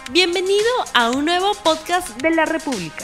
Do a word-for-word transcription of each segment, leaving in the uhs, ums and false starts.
Bienvenido a un nuevo podcast de la República.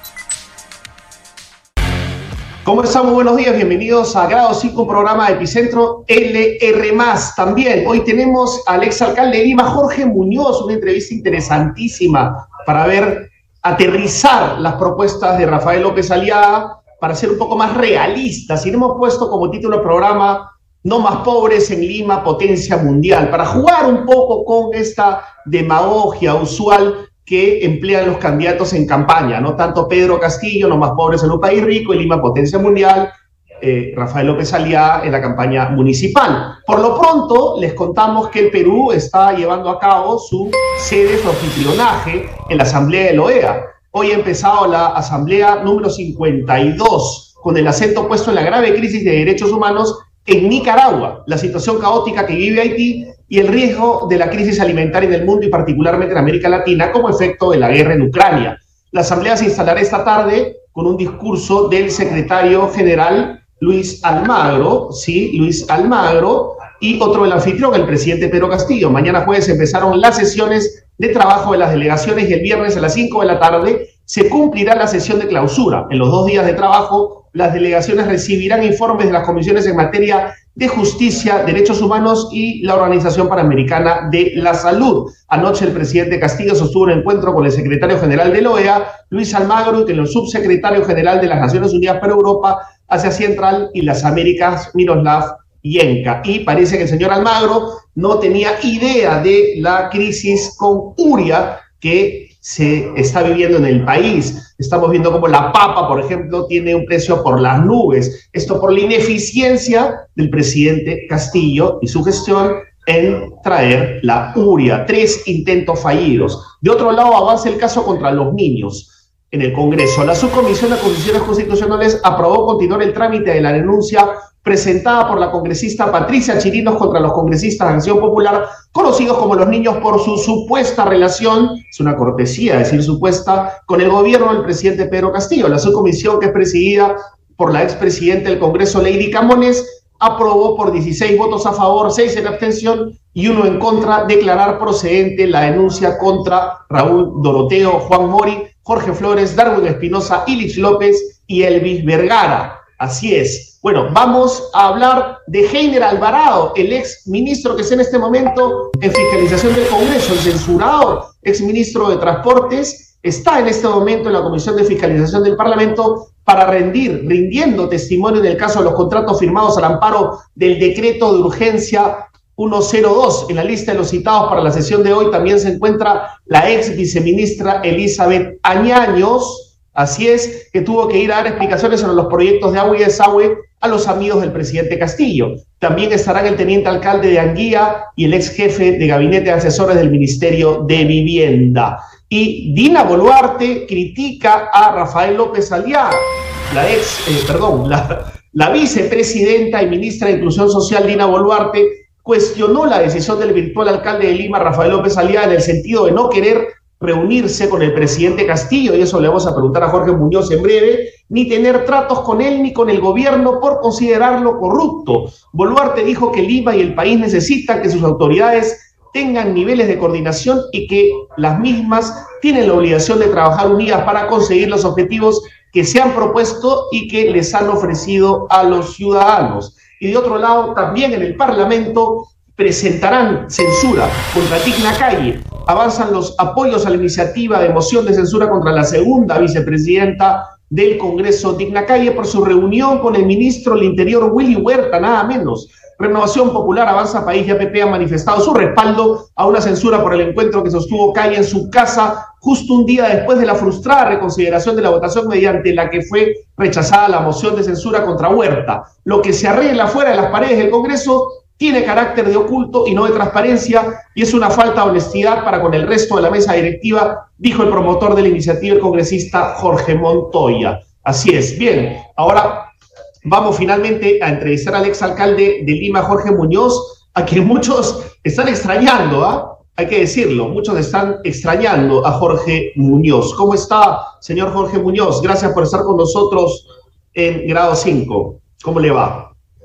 ¿Cómo están? Muy buenos días, bienvenidos a Grado cinco, programa de Epicentro L R más. También hoy tenemos al exalcalde de Lima, Jorge Muñoz, una entrevista interesantísima para ver, aterrizar las propuestas de Rafael López Aliaga para ser un poco más realistas. Y le hemos puesto como título del programa No más pobres en Lima, potencia mundial, para jugar un poco con esta demagogia usual que emplean los candidatos en campaña, ¿no? Tanto Pedro Castillo, No más pobres en un país rico, y Lima, potencia mundial, eh, Rafael López Aliaga en la campaña municipal. Por lo pronto, les contamos que el Perú está llevando a cabo su sede, su anfitrionaje en la Asamblea de la O E A. Hoy ha empezado la Asamblea número cincuenta y dos, con el acento puesto en la grave crisis de derechos humanos en Nicaragua, la situación caótica que vive Haití y el riesgo de la crisis alimentaria en el mundo y particularmente en América Latina como efecto de la guerra en Ucrania. La asamblea se instalará esta tarde con un discurso del secretario general Luis Almagro, sí, Luis Almagro, y otro del anfitrión, el presidente Pedro Castillo. Mañana jueves empezaron las sesiones de trabajo de las delegaciones y el viernes a las cinco de la tarde se cumplirá la sesión de clausura. En los dos días de trabajo, las delegaciones recibirán informes de las comisiones en materia de justicia, derechos humanos y la Organización Panamericana de la Salud. Anoche el presidente Castillo sostuvo un encuentro con el secretario general de la O E A, Luis Almagro, y con el subsecretario general de las Naciones Unidas para Europa, Asia Central y las Américas, Miroslav Yenka. Y parece que el señor Almagro no tenía idea de la crisis con uria que se está viviendo en el país. Estamos viendo cómo la papa, por ejemplo, tiene un precio por las nubes. Esto por la ineficiencia del presidente Castillo y su gestión en traer la uria. Tres intentos fallidos. De otro lado, avanza el caso contra los niños en el Congreso. La Subcomisión de Acusaciones Constitucionales aprobó continuar el trámite de la denuncia presentada por la congresista Patricia Chirinos contra los congresistas de Acción Popular, conocidos como los niños, por su supuesta relación, es una cortesía decir supuesta, con el gobierno del presidente Pedro Castillo. La subcomisión, que es presidida por la expresidenta del Congreso, Lady Camones, aprobó por dieciséis votos a favor, seis en abstención y uno en contra, declarar procedente la denuncia contra Raúl Doroteo, Juan Mori, Jorge Flores, Darwin Espinosa, Ilich López y Elvis Vergara. Así es. Bueno, vamos a hablar de Heiner Alvarado, el ex ministro que está en este momento en fiscalización del Congreso, el censurado ex ministro de Transportes, está en este momento en la Comisión de Fiscalización del Parlamento para rendir, rindiendo testimonio en el caso de los contratos firmados al amparo del decreto de urgencia ciento dos. En la lista de los citados para la sesión de hoy también se encuentra la ex viceministra Elizabeth Añaños. Así es, que tuvo que ir a dar explicaciones sobre los proyectos de agua y desagüe a los amigos del presidente Castillo. También estarán el teniente alcalde de Anguía y el ex jefe de gabinete de asesores del Ministerio de Vivienda. Y Dina Boluarte critica a Rafael López Aliaga, la ex, eh, perdón, la, la vicepresidenta y ministra de Inclusión Social, Dina Boluarte, cuestionó la decisión del virtual alcalde de Lima, Rafael López Aliaga, en el sentido de no querer reunirse con el presidente Castillo, y eso le vamos a preguntar a Jorge Muñoz en breve, ni tener tratos con él ni con el gobierno por considerarlo corrupto. Boluarte dijo que Lima y el país necesitan que sus autoridades tengan niveles de coordinación y que las mismas tienen la obligación de trabajar unidas para conseguir los objetivos que se han propuesto y que les han ofrecido a los ciudadanos. Y de otro lado, también en el Parlamento presentarán censura contra Tigna Calle. Avanzan los apoyos a la iniciativa de moción de censura contra la segunda vicepresidenta del Congreso, Tigna Calle, por su reunión con el ministro del Interior, Willy Huerta, nada menos. Renovación Popular, Avanza País y A P P han manifestado su respaldo a una censura por el encuentro que sostuvo Calle en su casa justo un día después de la frustrada reconsideración de la votación mediante la que fue rechazada la moción de censura contra Huerta. Lo que se arregla fuera de las paredes del Congreso tiene carácter de oculto y no de transparencia, y es una falta de honestidad para con el resto de la mesa directiva, dijo el promotor de la iniciativa, el congresista Jorge Montoya. Así es. Bien, ahora vamos finalmente a entrevistar al exalcalde de Lima, Jorge Muñoz, a quien muchos están extrañando, ¿ah? Hay que decirlo, muchos están extrañando a Jorge Muñoz. ¿Cómo está, señor Jorge Muñoz? Gracias por estar con nosotros en Grado cinco. ¿Cómo le va?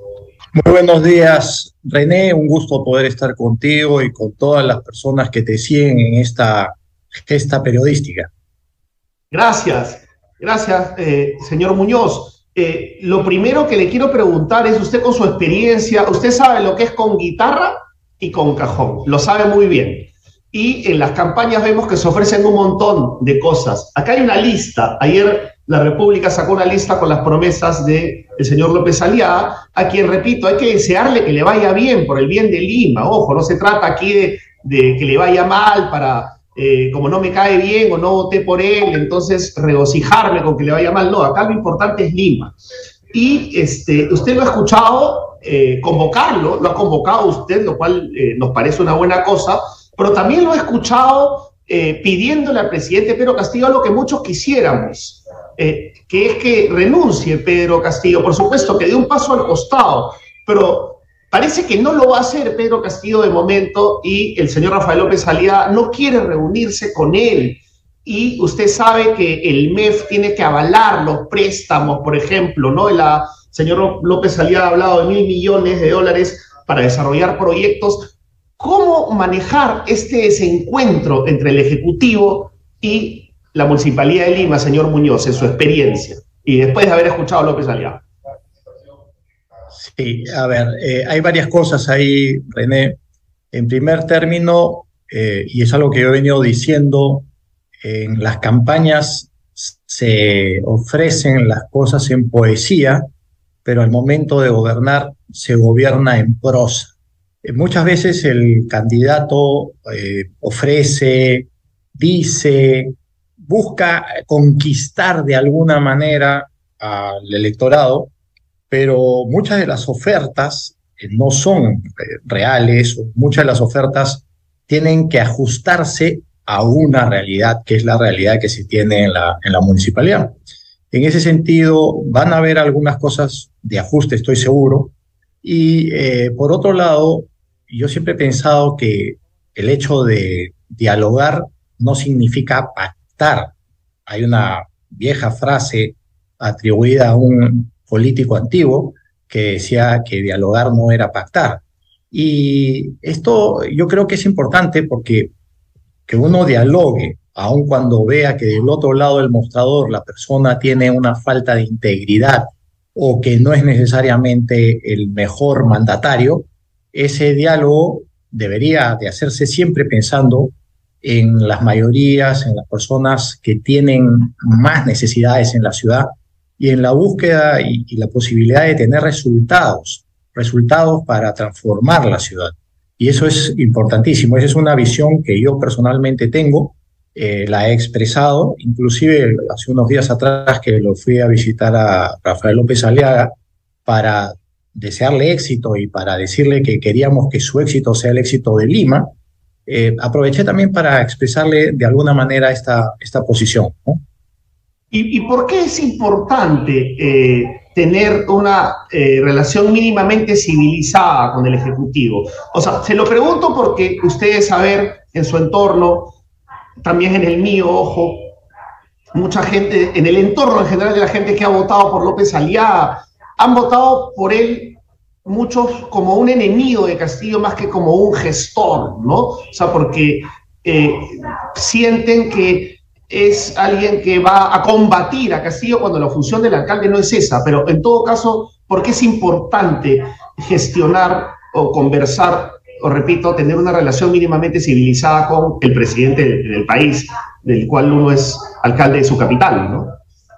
Muy buenos días, René. Un gusto poder estar contigo y con todas las personas que te siguen en esta gesta periodística. Gracias, gracias, eh, señor Muñoz. Eh, lo primero que le quiero preguntar es, usted con su experiencia, usted sabe lo que es con guitarra y con cajón, lo sabe muy bien. Y en las campañas vemos que se ofrecen un montón de cosas. Acá hay una lista. Ayer la República sacó una lista con las promesas del señor López Aliaga, a quien, repito, hay que desearle que le vaya bien, por el bien de Lima. Ojo, no se trata aquí de, de que le vaya mal para, eh, como no me cae bien o no voté por él, entonces regocijarme con que le vaya mal. No, acá lo importante es Lima. Y este, usted lo ha escuchado eh, convocarlo, lo ha convocado usted, lo cual eh, nos parece una buena cosa, pero también lo he escuchado eh, pidiéndole al presidente Pedro Castillo algo que muchos quisiéramos, eh, que es que renuncie Pedro Castillo, por supuesto que dé un paso al costado, pero parece que no lo va a hacer Pedro Castillo de momento, y el señor Rafael López Aliaga no quiere reunirse con él, y usted sabe que el M E F tiene que avalar los préstamos, por ejemplo, ¿no? El señor López Aliaga ha hablado de mil millones de dólares para desarrollar proyectos. ¿Cómo manejar este desencuentro entre el Ejecutivo y la Municipalidad de Lima, señor Muñoz, en su experiencia, y después de haber escuchado a López Aliaga? Sí, a ver, eh, hay varias cosas ahí, René. En primer término, eh, y es algo que yo he venido diciendo, en las campañas se ofrecen las cosas en poesía, pero al momento de gobernar se gobierna en prosa. Muchas veces el candidato eh, ofrece, dice, busca conquistar de alguna manera al electorado, pero muchas de las ofertas eh, no son eh, reales, o muchas de las ofertas tienen que ajustarse a una realidad, que es la realidad que se tiene en la, en la municipalidad. En ese sentido, van a haber algunas cosas de ajuste, estoy seguro, y eh, por otro lado, yo siempre he pensado que el hecho de dialogar no significa pactar. Hay una vieja frase atribuida a un político antiguo que decía que dialogar no era pactar. Y esto yo creo que es importante porque que uno dialogue, aun cuando vea que del otro lado del mostrador la persona tiene una falta de integridad o que no es necesariamente el mejor mandatario, ese diálogo debería de hacerse siempre pensando en las mayorías, en las personas que tienen más necesidades en la ciudad y en la búsqueda y, y la posibilidad de tener resultados, resultados para transformar la ciudad. Y eso es importantísimo, esa es una visión que yo personalmente tengo, eh, la he expresado, inclusive hace unos días atrás que lo fui a visitar a Rafael López Aliaga para desearle éxito y para decirle que queríamos que su éxito sea el éxito de Lima. Eh, aproveché también para expresarle de alguna manera esta, esta posición, ¿no? ¿Y, ¿Y por qué es importante eh, tener una eh, relación mínimamente civilizada con el Ejecutivo? O sea, se lo pregunto porque ustedes saben en su entorno, también en el mío, ojo, mucha gente, en el entorno en general de la gente que ha votado por López Aliaga, han votado por él muchos como un enemigo de Castillo más que como un gestor, ¿no? O sea, porque eh, sienten que es alguien que va a combatir a Castillo cuando la función del alcalde no es esa, pero en todo caso, ¿por qué es importante gestionar o conversar, o repito, tener una relación mínimamente civilizada con el presidente del, del país, del cual uno es alcalde de su capital, ¿no?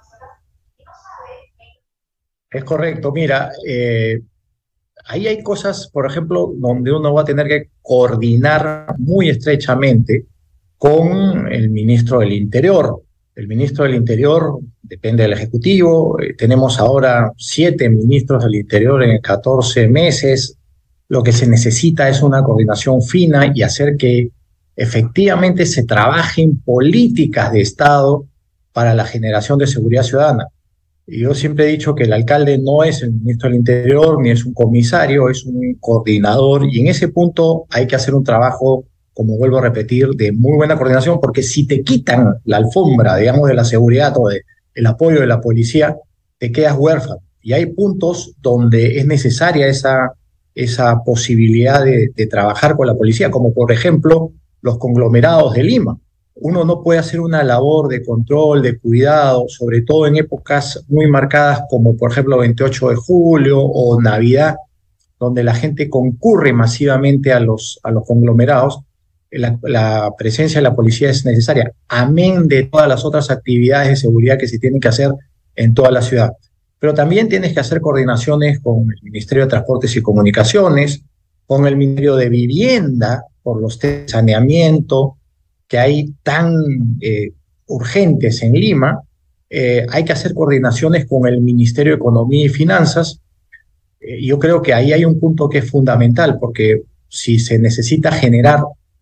Es correcto, mira, eh, ahí hay cosas, por ejemplo, donde uno va a tener que coordinar muy estrechamente con el ministro del Interior. El ministro del Interior depende del Ejecutivo, eh, tenemos ahora siete ministros del Interior en catorce meses. Lo que se necesita es una coordinación fina y hacer que efectivamente se trabajen políticas de Estado para la generación de seguridad ciudadana. Yo siempre he dicho que el alcalde no es el ministro del Interior, ni es un comisario, es un coordinador, y en ese punto hay que hacer un trabajo, como vuelvo a repetir, de muy buena coordinación, porque si te quitan la alfombra, digamos, de la seguridad o de, el apoyo de la policía, te quedas huérfano. Y hay puntos donde es necesaria esa, esa posibilidad de, de trabajar con la policía, como por ejemplo los conglomerados de Lima. uno no puede hacer una labor de control, de cuidado, sobre todo en épocas muy marcadas como por ejemplo veintiocho de julio o Navidad, donde la gente concurre masivamente a los, a los conglomerados. La, la presencia de la policía es necesaria, amén de todas las otras actividades de seguridad que se tienen que hacer en toda la ciudad. Pero también tienes que hacer coordinaciones con el Ministerio de Transportes y Comunicaciones, con el Ministerio de Vivienda, por los temas de saneamiento que hay tan eh, urgentes en Lima. Eh, hay que hacer coordinaciones con el Ministerio de Economía y Finanzas. Eh, yo creo que ahí hay un punto que es fundamental, porque si se necesita generar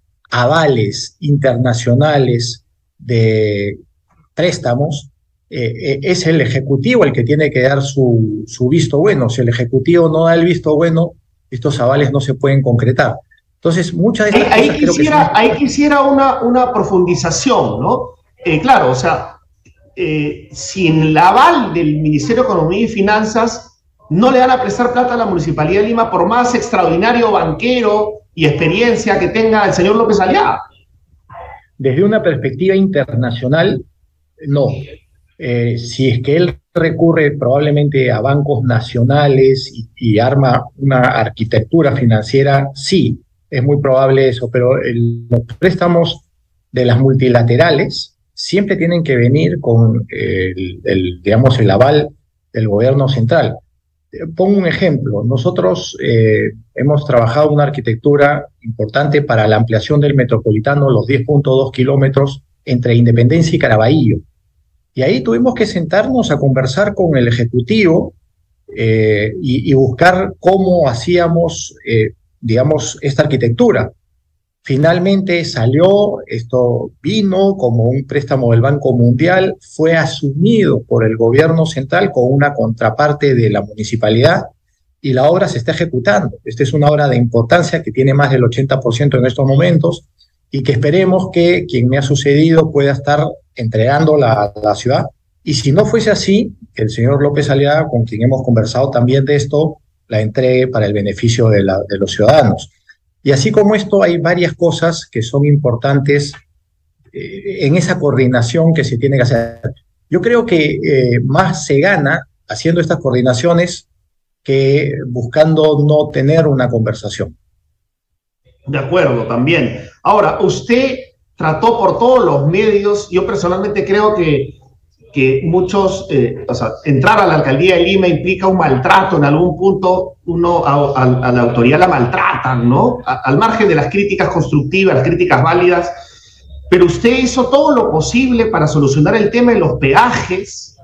avales internacionales de préstamos, eh, es el Ejecutivo el que tiene que dar su, su visto bueno. Si el Ejecutivo no da el visto bueno, estos avales no se pueden concretar. Entonces, muchas de estas ahí, cosas ahí creo quisiera, que son... ahí quisiera una, una profundización, ¿no? Eh, claro, o sea, eh, si en el aval del Ministerio de Economía y Finanzas no le van a prestar plata a la Municipalidad de Lima, por más extraordinario banquero y experiencia que tenga el señor López Aliaga. Desde una perspectiva internacional, no. Eh, si es que él recurre probablemente a bancos nacionales y, y arma una arquitectura financiera, sí, es muy probable eso, pero el, los préstamos de las multilaterales siempre tienen que venir con el, el, digamos, el aval del gobierno central. Pongo un ejemplo. Nosotros eh, hemos trabajado una arquitectura importante para la ampliación del metropolitano, los diez punto dos kilómetros entre Independencia y Caraballo. Y ahí tuvimos que sentarnos a conversar con el Ejecutivo eh, y, y buscar cómo hacíamos, eh, digamos, esta arquitectura. Finalmente salió, esto vino como un préstamo del Banco Mundial, fue asumido por el gobierno central con una contraparte de la municipalidad y la obra se está ejecutando. Esta es una obra de importancia que tiene más del ochenta por ciento en estos momentos y que esperemos que quien me ha sucedido pueda estar entregándola a la ciudad. Y si no fuese así, que el señor López Aliaga, con quien hemos conversado también de esto, la entregue para el beneficio de, la, de los ciudadanos. Y así como esto, hay varias cosas que son importantes eh, en esa coordinación que se tiene que hacer. Yo creo que eh, más se gana haciendo estas coordinaciones que buscando no tener una conversación. De acuerdo, también. Ahora, usted trató por todos los medios, yo personalmente creo que, que muchos, eh, o sea, entrar a la alcaldía de Lima implica un maltrato en algún punto, uno a, a, a la autoridad la maltratan, ¿no? A, al margen de las críticas constructivas, las críticas válidas, pero usted hizo todo lo posible para solucionar el tema de los peajes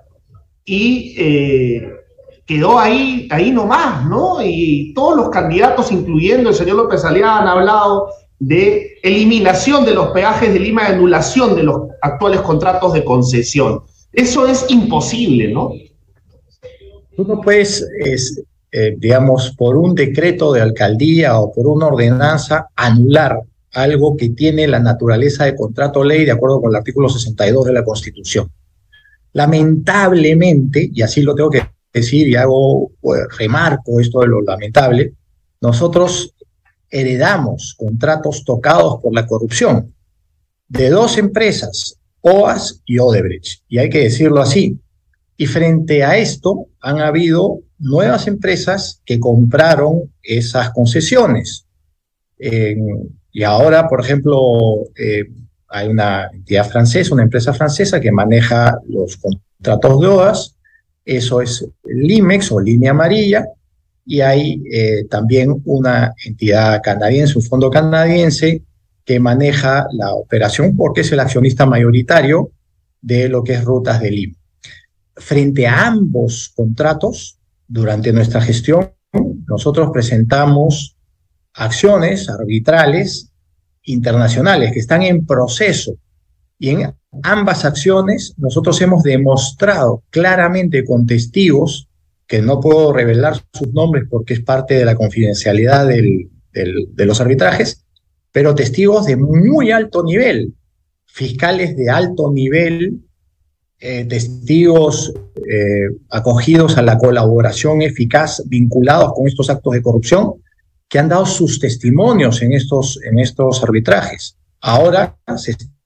y eh, quedó ahí, ahí nomás, ¿no? Y todos los candidatos, incluyendo el señor López Aliaga, han hablado de eliminación de los peajes de Lima, de anulación de los actuales contratos de concesión. Eso es imposible, ¿no? Tú no puedes, es, eh, digamos, por un decreto de alcaldía o por una ordenanza, anular algo que tiene la naturaleza de contrato ley de acuerdo con el artículo sesenta y dos de la Constitución. Lamentablemente, y así lo tengo que decir y hago, pues, remarco esto de lo lamentable, nosotros heredamos contratos tocados por la corrupción de dos empresas, O A S y Odebrecht, y hay que decirlo así. Y frente a esto han habido nuevas empresas que compraron esas concesiones. Eh, y ahora, por ejemplo, eh, hay una entidad francesa, una empresa francesa que maneja los contratos de O A S, eso es Limex o Línea Amarilla, y hay eh, también una entidad canadiense, un fondo canadiense que maneja la operación porque es el accionista mayoritario de lo que es Rutas de Lima. Frente a ambos contratos, durante nuestra gestión, nosotros presentamos acciones arbitrales internacionales que están en proceso, y en ambas acciones nosotros hemos demostrado claramente con testigos, que no puedo revelar sus nombres porque es parte de la confidencialidad del, del, de los arbitrajes, pero testigos de muy alto nivel, fiscales de alto nivel, eh, testigos eh, acogidos a la colaboración eficaz vinculados con estos actos de corrupción, que han dado sus testimonios en estos, en estos arbitrajes. Ahora se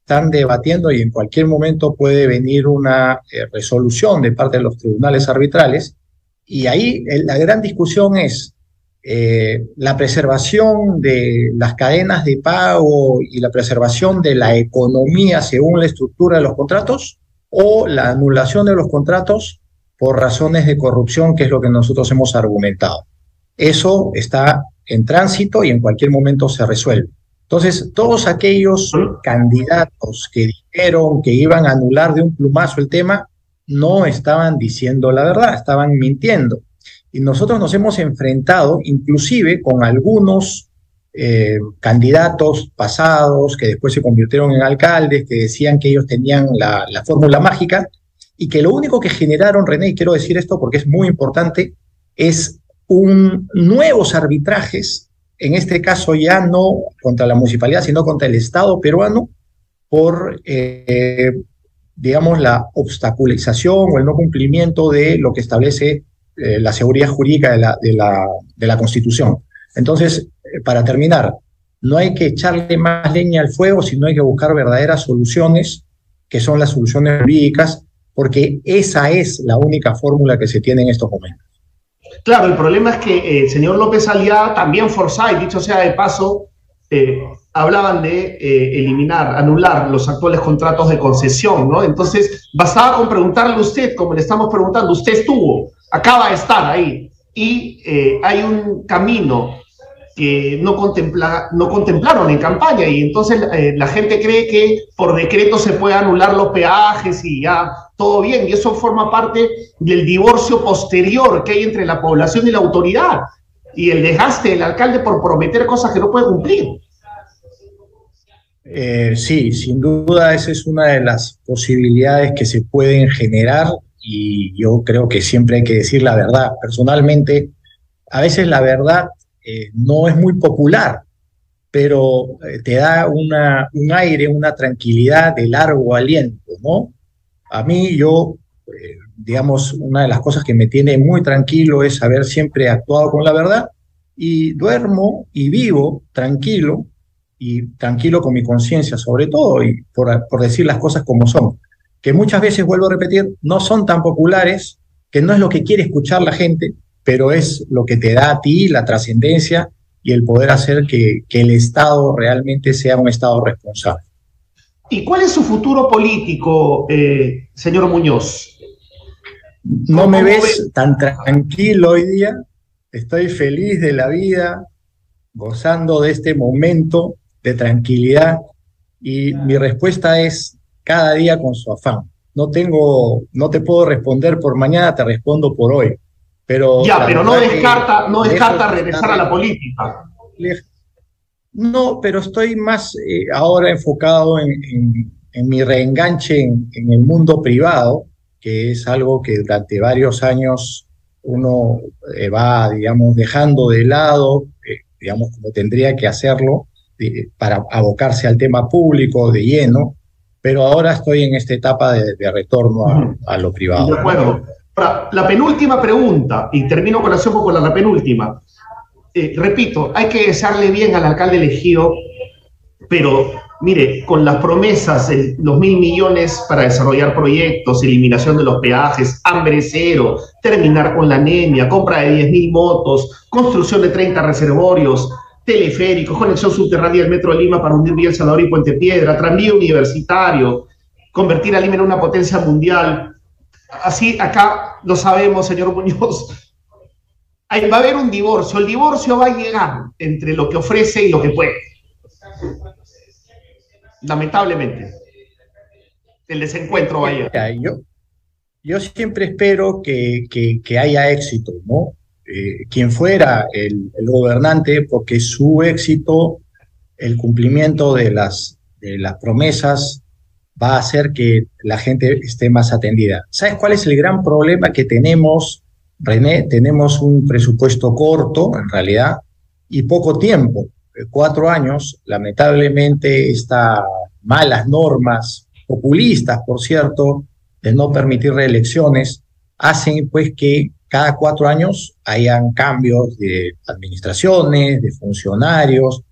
están debatiendo y en cualquier momento puede venir una eh, resolución de parte de los tribunales arbitrales. Y ahí eh, la gran discusión es eh, la preservación de las cadenas de pago y la preservación de la economía según la estructura de los contratos, o la anulación de los contratos por razones de corrupción, que es lo que nosotros hemos argumentado. Eso está en tránsito y en cualquier momento se resuelve. Entonces, todos aquellos candidatos que dijeron que iban a anular de un plumazo el tema, no estaban diciendo la verdad, estaban mintiendo. Y nosotros nos hemos enfrentado inclusive con algunos eh, candidatos pasados que después se convirtieron en alcaldes, que decían que ellos tenían la, la fórmula mágica, y que lo único que generaron, René, y quiero decir esto porque es muy importante, es un, nuevos arbitrajes, en este caso ya no contra la municipalidad, sino contra el Estado peruano, por, eh, digamos, la obstaculización o el no cumplimiento de lo que establece eh, la seguridad jurídica de la, de, la, de la Constitución. Entonces, eh, para terminar, no hay que echarle más leña al fuego, sino hay que buscar verdaderas soluciones, que son las soluciones jurídicas, porque esa es la única fórmula que se tiene en estos momentos. Claro, el problema es que eh, el señor López Aliaga, también Forsyth, dicho sea de paso, eh, hablaban de eh, eliminar, anular los actuales contratos de concesión, ¿no? Entonces, bastaba con preguntarle a usted, como le estamos preguntando, usted estuvo, acaba de estar ahí, y eh, hay un camino que no, contempla, no contemplaron en campaña, y entonces eh, la gente cree que por decreto se puede anular los peajes y ya todo bien, y eso forma parte del divorcio posterior que hay entre la población y la autoridad, y el desgaste del alcalde por prometer cosas que no puede cumplir. Eh, sí, sin duda esa es una de las posibilidades que se pueden generar, y yo creo que siempre hay que decir la verdad. Personalmente, a veces la verdad eh, no es muy popular, pero eh, te da una, un aire, una tranquilidad de largo aliento, ¿no? A mí, yo, eh, digamos, una de las cosas que me tiene muy tranquilo es haber siempre actuado con la verdad, y duermo y vivo tranquilo, y tranquilo con mi conciencia sobre todo, y por, por decir las cosas como son, que muchas veces, vuelvo a repetir, no son tan populares, que no es lo que quiere escuchar la gente, pero es lo que te da a ti la trascendencia y el poder hacer que, que el Estado realmente sea un Estado responsable. ¿Y cuál es su futuro político, eh, señor Muñoz? No me ves ve? tan tranquilo hoy día, estoy feliz de la vida, gozando de este momento de tranquilidad, y mi respuesta es cada día con su afán. No tengo, no te puedo responder por mañana, te respondo por hoy. Pero ya, pero no descarta, no descarta regresar a la política. No, pero estoy más eh, ahora enfocado en, en, en mi reenganche en, en el mundo privado, que es algo que durante varios años uno eh, va, digamos, dejando de lado, eh, digamos, como tendría que hacerlo, eh, para abocarse al tema público de lleno, pero ahora estoy en esta etapa de, de retorno a, a lo privado. De acuerdo. Ahora, la penúltima pregunta, y termino con la, con la, la penúltima. Eh, repito, hay que desearle bien al alcalde elegido, pero mire, con las promesas, el, los mil millones para desarrollar proyectos, eliminación de los peajes, hambre cero, terminar con la anemia, compra de diez mil motos, construcción de treinta reservorios, teleféricos, conexión subterránea del Metro de Lima para unir Villa El Salvador y Puente Piedra, tranvía universitario, convertir a Lima en una potencia mundial. Así, acá lo sabemos, señor Muñoz, ahí va a haber un divorcio. El divorcio va a llegar entre lo que ofrece y lo que puede. Lamentablemente. El desencuentro va a llegar. Yo, yo siempre espero que, que, que haya éxito, ¿no? Eh, quien fuera el, el gobernante, porque su éxito, el cumplimiento de las, de las promesas, va a hacer que la gente esté más atendida. ¿Sabes cuál es el gran problema que tenemos, René? Tenemos un presupuesto corto, en realidad, y poco tiempo. Cuatro años, lamentablemente, estas malas normas, populistas, por cierto, de no permitir reelecciones, hacen pues que cada cuatro años hayan cambios de administraciones, de funcionarios.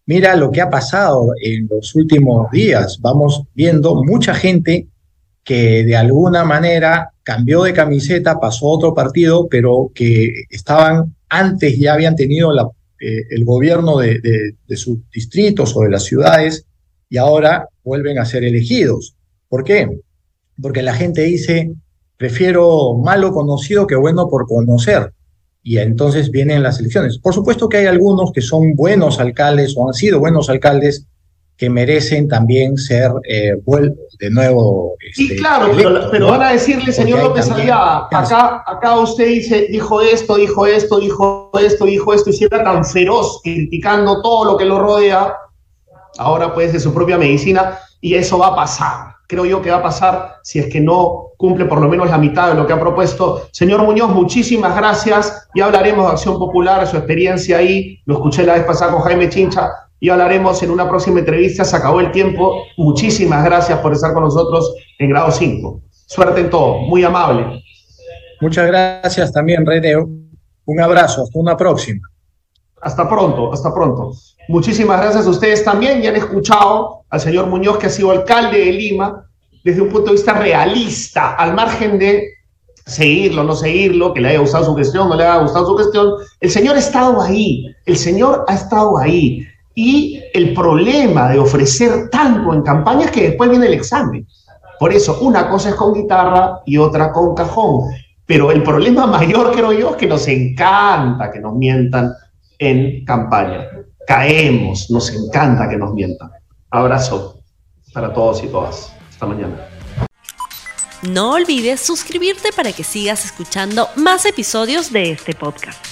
mira lo que ha pasado en los últimos días. Vamos viendo mucha gente que de alguna manera cambió de camiseta, pasó a otro partido, pero que estaban antes, ya habían tenido la, eh, el gobierno de, de, de sus distritos o de las ciudades y ahora vuelven a ser elegidos. ¿Por qué? Porque la gente dice, prefiero malo conocido que bueno por conocer. Y entonces vienen las elecciones. Por supuesto que hay algunos que son buenos alcaldes o han sido buenos alcaldes que merecen también ser eh, de nuevo. Sí, este, claro, electos, pero, pero ¿no? van a decirle, señor López Aliaga, acá, acá usted dice, dijo esto, dijo esto, dijo esto, dijo esto, y si era tan feroz criticando todo lo que lo rodea, ahora pues de su propia medicina, y eso va a pasar. Creo yo que va a pasar si es que no cumple por lo menos la mitad de lo que ha propuesto. Señor Muñoz, muchísimas gracias. Ya hablaremos de Acción Popular, su experiencia ahí. Lo escuché la vez pasada con Jaime Chincha. Y hablaremos en una próxima entrevista. Se acabó el tiempo. Muchísimas gracias por estar con nosotros en Grado cinco. Suerte en todo. Muy amable. Muchas gracias también, René. Un abrazo. Hasta una próxima. Hasta pronto, hasta pronto. Muchísimas gracias a ustedes también. Ya han escuchado al señor Muñoz, que ha sido alcalde de Lima, desde un punto de vista realista, al margen de seguirlo, no seguirlo, que le haya gustado su gestión, no le haya gustado su gestión. El señor ha estado ahí, el señor ha estado ahí. Y el problema de ofrecer tanto en campaña es que después viene el examen. Por eso, una cosa es con guitarra y otra con cajón. Pero el problema mayor, creo yo, es que nos encanta que nos mientan en campaña. Caemos, nos encanta que nos mientan. Abrazo para todos y todas. Hasta mañana. No olvides suscribirte para que sigas escuchando más episodios de este podcast.